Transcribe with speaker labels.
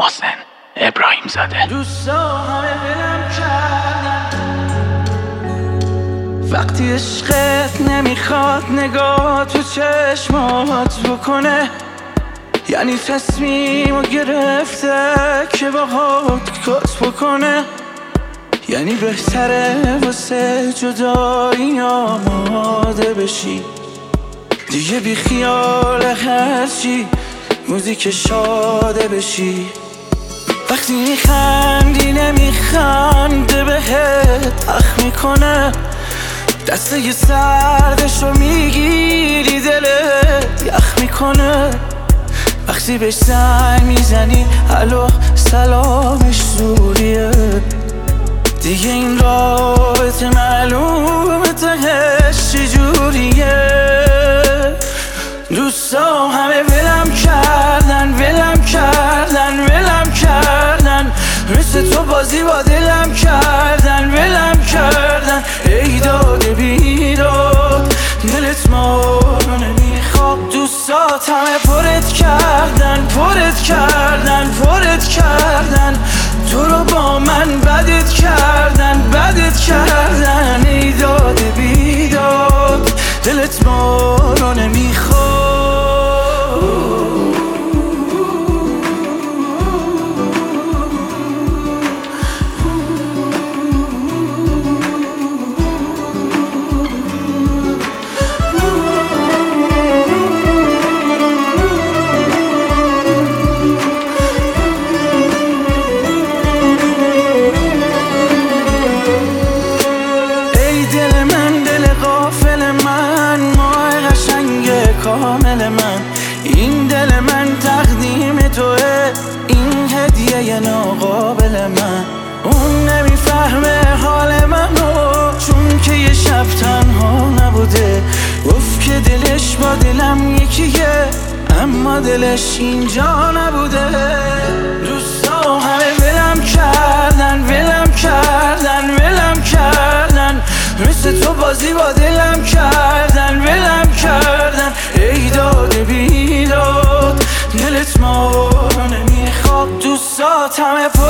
Speaker 1: محسن ابراهیم زاده.
Speaker 2: دوستا همه ولم کردن وقتی عشقت نمیخواد نگاه تو چشمات بکنه، یعنی تصمیمو گرفته که باهات کات بکنه، یعنی بهتره واسه جدایی آماده بشی، دیگه بی خیال هرچی موزیک شاده بشی. وقتی میخندی نمیخنده بهت اخ میکنه، دسته ی سردشو میگیری دلت یخ میکنه. وقتی بهش زنگ میزنی الو سلامش زوریه، دیگه این رابطه معلومه تهش چجوریه. دوستا همه ولم کردن ولم کردن ولم کردن، مثل تو بازی با دلم کردن ولم کردن. ای داد بیداد دلت ما رو نمیخواد، دوستات همه پرت کردن پرت کردن پرت کردن، تو رو با من بدت کردن بدت کردن. ای داد بیداد دلت ما رو نمیخواد. کامل من این دل من تقدیم توه، این هدیه ناقابل من. اون نمیفهمه حال منو چون که یه شب تنها نبوده، گفت که دلش با دلم یکیه اما دلش اینجا نبوده. دوستا همه ولم کردن ولم کردن ولم کردن، مثل تو بازی با دلم کردن ولم کردن. ای داد بیداد دلت ما رو نمیخواد، دوستات همه